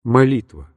Молитва.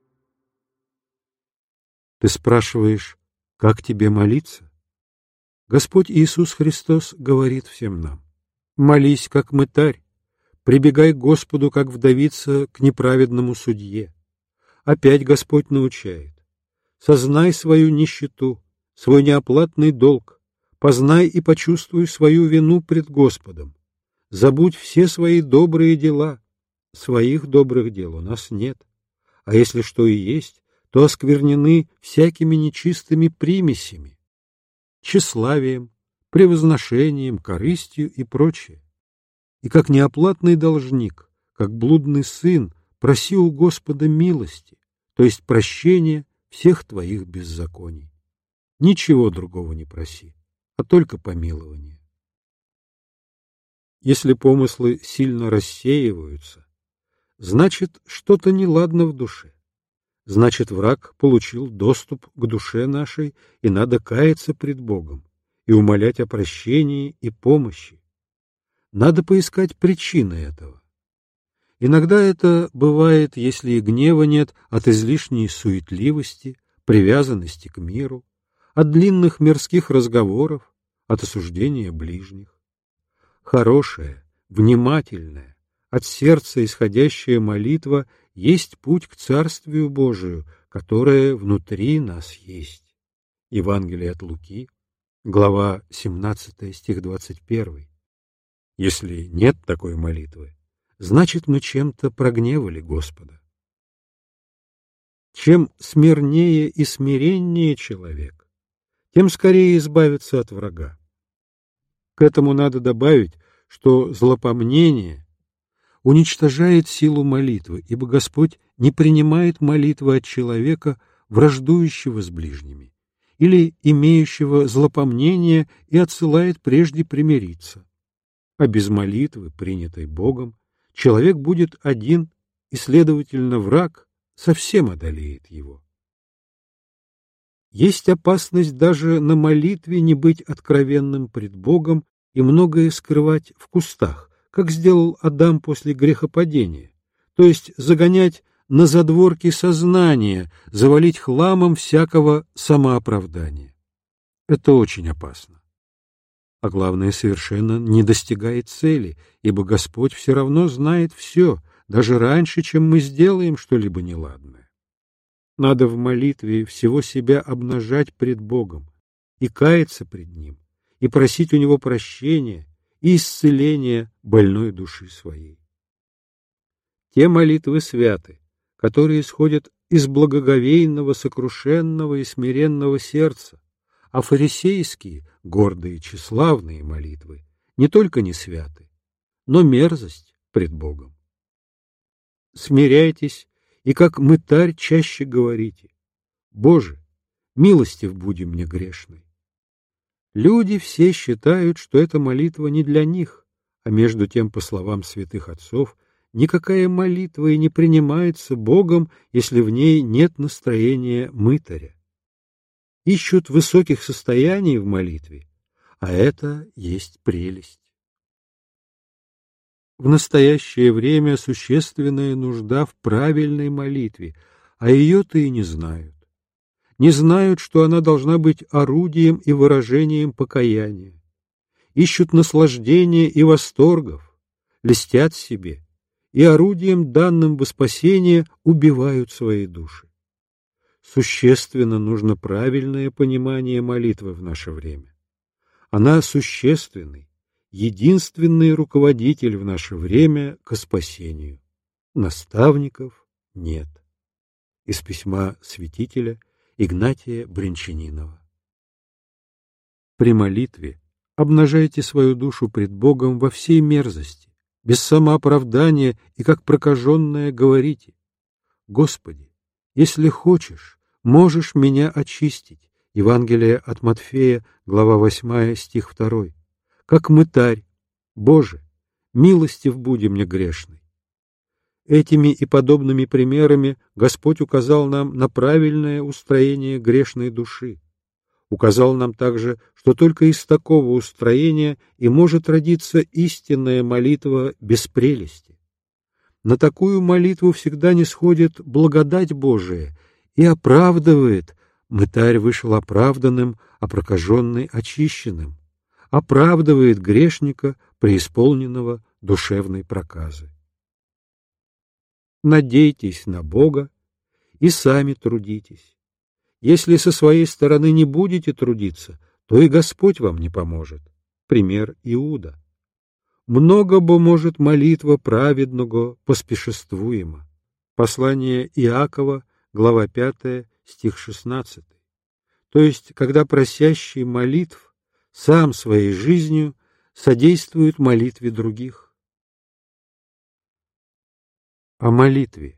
Ты спрашиваешь, как тебе молиться? Господь Иисус Христос говорит всем нам: молись, как мытарь, прибегай к Господу, как вдовица к неправедному судье. Опять Господь научает: сознай свою нищету, свой неоплатный долг, познай и почувствуй свою вину пред Господом. Забудь все свои добрые дела. Своих добрых дел у нас нет, а если что и есть, то осквернены всякими нечистыми примесями, тщеславием, превозношением, корыстью и прочее. И как неоплатный должник, как блудный сын, проси у Господа милости, то есть прощения всех твоих беззаконий. Ничего другого не проси, а только помилование. Если помыслы сильно рассеиваются, значит, что-то неладно в душе. Значит, враг получил доступ к душе нашей, и надо каяться пред Богом и умолять о прощении и помощи. Надо поискать причины этого. Иногда это бывает, если и гнева нет, от излишней суетливости, привязанности к миру, от длинных мирских разговоров, от осуждения ближних. Хорошая, внимательная, от сердца исходящая молитва есть путь к Царствию Божию, которое внутри нас есть. Евангелие от Луки, глава 17, стих 21. Если нет такой молитвы, значит, мы чем-то прогневали Господа. Чем смирнее и смиреннее человек, тем скорее избавиться от врага. К этому надо добавить, что злопомнение уничтожает силу молитвы, ибо Господь не принимает молитвы от человека, враждующего с ближними, или имеющего злопомнение, и отсылает прежде примириться. А без молитвы, принятой Богом, человек будет один, и, следовательно, враг совсем одолеет его. Есть опасность даже на молитве не быть откровенным пред Богом и многое скрывать в кустах, как сделал Адам после грехопадения, то есть загонять на задворки сознания, завалить хламом всякого самооправдания. Это очень опасно. А главное, совершенно не достигает цели, ибо Господь все равно знает все, даже раньше, чем мы сделаем что-либо неладное. Надо в молитве всего себя обнажать пред Богом и каяться пред Ним, и просить у Него прощения и исцеления больной души своей. Те молитвы святы, которые исходят из благоговейного, сокрушенного и смиренного сердца, а фарисейские, гордые и тщеславные молитвы не только не святы, но мерзость пред Богом. Смиряйтесь и как мытарь чаще говорите: «Боже, милостив буди мне грешной». Люди все считают, что эта молитва не для них, а между тем, по словам святых отцов, никакая молитва и не принимается Богом, если в ней нет настроения мытаря. Ищут высоких состояний в молитве, а это есть прелесть. В настоящее время существенная нужда в правильной молитве, а ее-то и не знают. Не знают, что она должна быть орудием и выражением покаяния. Ищут наслаждения и восторгов, льстят себе, и орудием, данным во спасение, убивают свои души. Существенно нужно правильное понимание молитвы в наше время. Она существенный, единственный руководитель в наше время ко спасению. Наставников нет. Из письма святителя Игнатия Брянчанинова. При молитве обнажайте свою душу пред Богом во всей мерзости, без самооправдания, и как прокаженное говорите: «Господи, если хочешь, можешь меня очистить». Евангелие от Матфея, глава 8, стих 2. Как мытарь: «Боже, милостив буди мне грешный». Этими и подобными примерами Господь указал нам на правильное устроение грешной души. Указал нам также, что только из такого устроения и может родиться истинная молитва без прелести. На такую молитву всегда нисходит благодать Божия и оправдывает. Мытарь вышел оправданным, а прокаженный очищенным. Оправдывает грешника, преисполненного душевной проказы. Надейтесь на Бога и сами трудитесь. Если со своей стороны не будете трудиться, то и Господь вам не поможет. Пример Иуда. Много бо может молитва праведного поспешествуема. Послание Иакова, глава 5, стих 16. То есть, когда просящий молитв сам своей жизнью содействует молитве других. О молитве.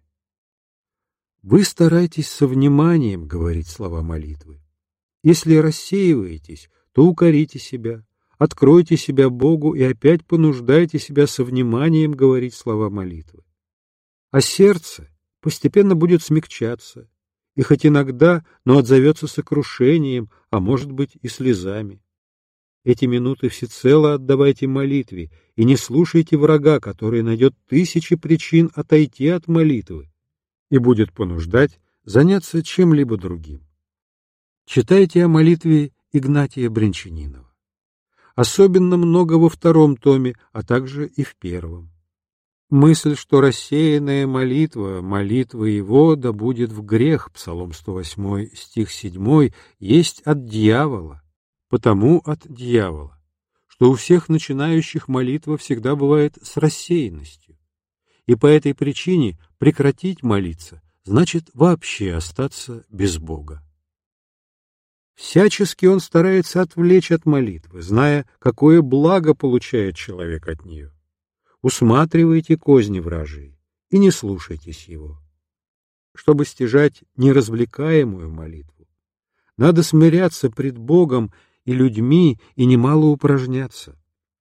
Вы старайтесь со вниманием говорить слова молитвы. Если рассеиваетесь, то укорите себя, откройте себя Богу и опять понуждайте себя со вниманием говорить слова молитвы. А сердце постепенно будет смягчаться, и хоть иногда, но отзовется сокрушением, а может быть и слезами. Эти минуты всецело отдавайте молитве и не слушайте врага, который найдет тысячи причин отойти от молитвы и будет понуждать заняться чем-либо другим. Читайте о молитве Игнатия Брянчанинова. Особенно много во втором томе, а также и в первом. Мысль, что рассеянная молитва, молитва его да будет в грех, Псалом 108, стих 7, есть от дьявола, потому от дьявола, что у всех начинающих молитва всегда бывает с рассеянностью, и по этой причине прекратить молиться значит вообще остаться без Бога. Всячески он старается отвлечь от молитвы, зная, какое благо получает человек от нее. Усматривайте козни вражьи и не слушайтесь его. Чтобы стяжать неразвлекаемую молитву, надо смиряться пред Богом и людьми и немало упражняться.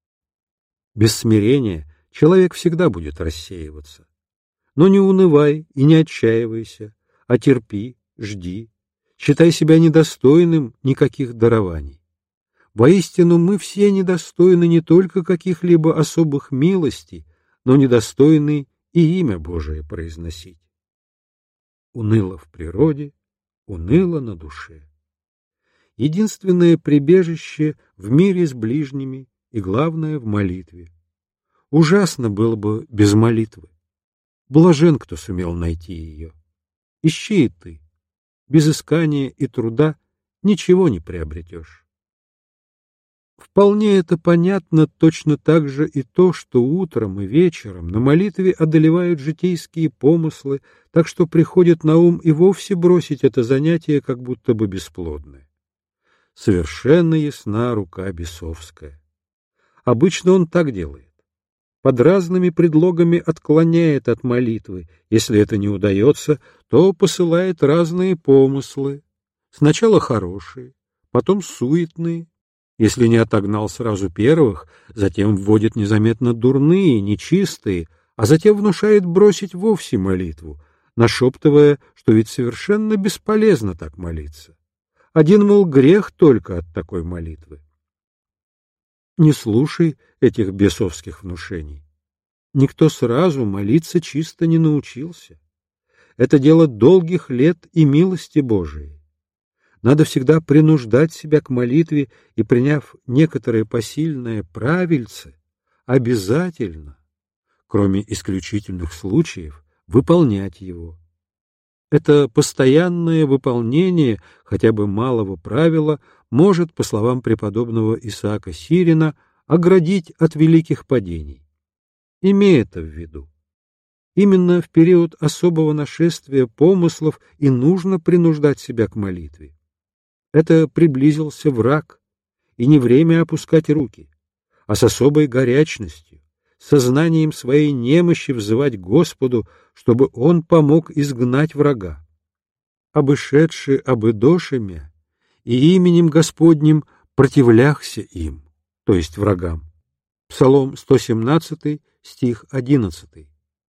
Без смирения человек всегда будет рассеиваться. Но не унывай и не отчаивайся, а терпи, жди, считай себя недостойным никаких дарований. Воистину, мы все недостойны не только каких-либо особых милостей, но недостойны и имя Божие произносить. Уныло в природе, уныло на душе. Единственное прибежище в мире с ближними и, главное, в молитве. Ужасно было бы без молитвы. Блажен, кто сумел найти ее. Ищи и ты. Без искания и труда ничего не приобретешь. Вполне это понятно точно так же и то, что утром и вечером на молитве одолевают житейские помыслы, так что приходит на ум и вовсе бросить это занятие, как будто бы бесплодное. Совершенно ясна рука бесовская. Обычно он так делает. Под разными предлогами отклоняет от молитвы. Если это не удается, то посылает разные помыслы. Сначала хорошие, потом суетные. Если не отогнал сразу первых, затем вводит незаметно дурные, нечистые, а затем внушает бросить вовсе молитву, нашептывая, что ведь совершенно бесполезно так молиться. Один, мол, грех только от такой молитвы. Не слушай этих бесовских внушений. Никто сразу молиться чисто не научился. Это дело долгих лет и милости Божией. Надо всегда принуждать себя к молитве и, приняв некоторое посильное правильце, обязательно, кроме исключительных случаев, выполнять его. Это постоянное выполнение хотя бы малого правила может, по словам преподобного Исаака Сирина, оградить от великих падений. Имей это в виду. Именно в период особого нашествия помыслов и нужно принуждать себя к молитве. Это приблизился враг, и не время опускать руки, а с особой горячностью, сознанием своей немощи взывать Господу, чтобы Он помог изгнать врага. Обышедши обыдошимя, и именем Господним противляхся им, то есть врагам. Псалом 117, стих 11.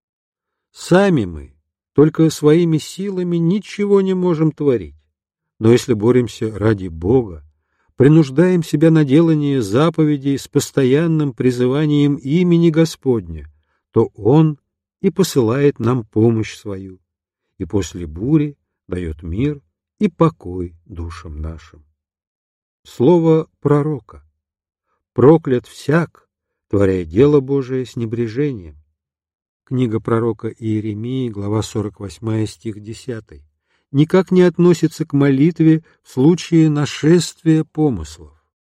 Сами мы только своими силами ничего не можем творить. Но если боремся ради Бога, принуждаем себя на делание заповедей с постоянным призыванием имени Господня, то Он и посылает нам помощь свою, и после бури дает мир и покой душам нашим. Слово пророка. Проклят всяк, творя дело Божие с небрежением. Книга пророка Иеремии, глава 48, стих 10. Никак не относится к молитве в случае нашествия помыслов.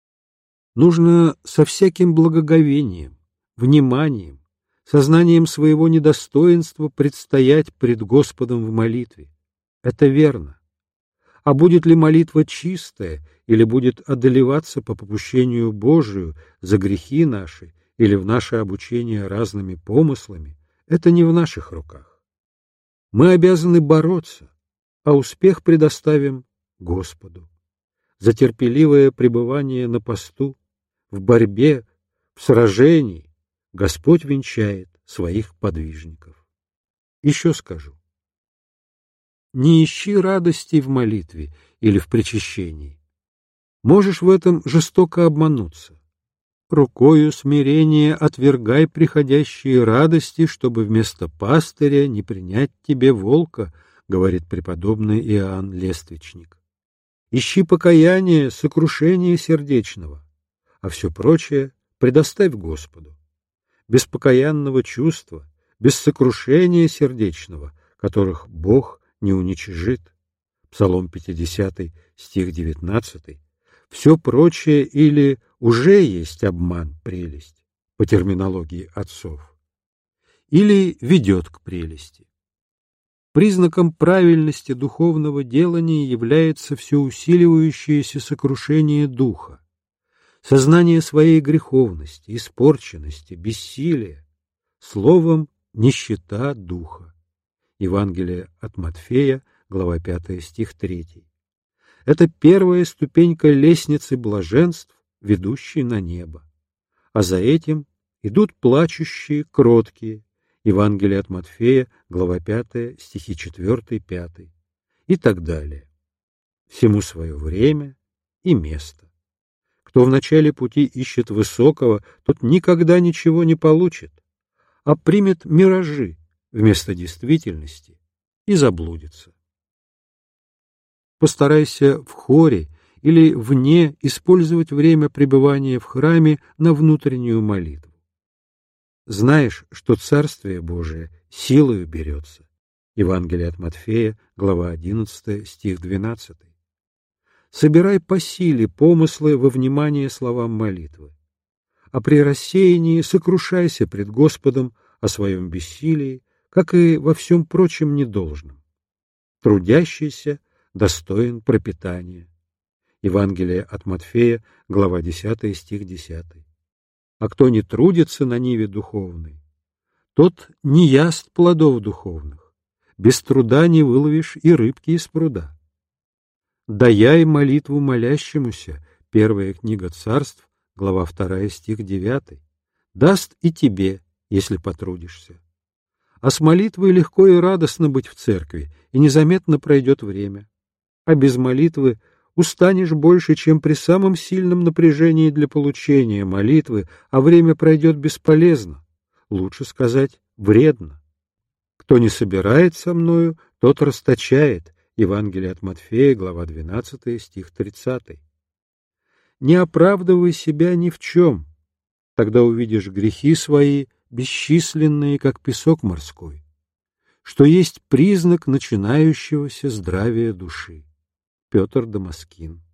Нужно со всяким благоговением, вниманием, сознанием своего недостоинства предстоять пред Господом в молитве. Это верно. А будет ли молитва чистая, или будет одолеваться по попущению Божию за грехи наши или в наше обучение разными помыслами, это не в наших руках. Мы обязаны бороться, а успех предоставим Господу. За терпеливое пребывание на посту, в борьбе, в сражении Господь венчает своих подвижников. Еще скажу. Не ищи радости в молитве или в причащении. Можешь в этом жестоко обмануться. Рукою смирения отвергай приходящие радости, чтобы вместо пастыря не принять тебе волка, говорит преподобный Иоанн Лествичник. Ищи покаяние, сокрушение сердечного, а все прочее предоставь Господу. Без покаянного чувства, без сокрушения сердечного, которых Бог не уничижит. Псалом 50, стих 19. Все прочее или уже есть обман, прелесть, по терминологии отцов, или ведет к прелести. Признаком правильности духовного делания является все усиливающееся сокрушение духа, сознание своей греховности, испорченности, бессилия, словом, нищета духа. Евангелие от Матфея, глава 5, стих 3. Это первая ступенька лестницы блаженств, ведущей на небо. А за этим идут плачущие, кроткие. Евангелие от Матфея, глава 5, стихи 4-5. И так далее. Всему свое время и место. Кто в начале пути ищет высокого, тот никогда ничего не получит, а примет миражи вместо действительности и заблудится. Постарайся в хоре или вне использовать время пребывания в храме на внутреннюю молитву. Знаешь, что Царствие Божие силою берется. Евангелие от Матфея, глава 11, стих 12. Собирай по силе помыслы во внимание словам молитвы, а при рассеянии сокрушайся пред Господом о своем бессилии, как и во всем прочем недолжном. Трудящийся достоин пропитания. Евангелие от Матфея, глава 10, стих 10. А кто не трудится на ниве духовной, тот не яст плодов духовных, без труда не выловишь и рыбки из пруда. Даяй молитву молящемуся, первая книга Царств, глава 2, стих 9, даст и тебе, если потрудишься. А с молитвой легко и радостно быть в церкви, и незаметно пройдет время. А без молитвы устанешь больше, чем при самом сильном напряжении для получения молитвы, а время пройдет бесполезно, лучше сказать, вредно. Кто не собирает со мною, тот расточает. Евангелие от Матфея, глава 12, стих 30. Не оправдывай себя ни в чем, тогда увидишь грехи свои, бесчисленные, как песок морской, что есть признак начинающегося здравия души. Петр Дамаскин.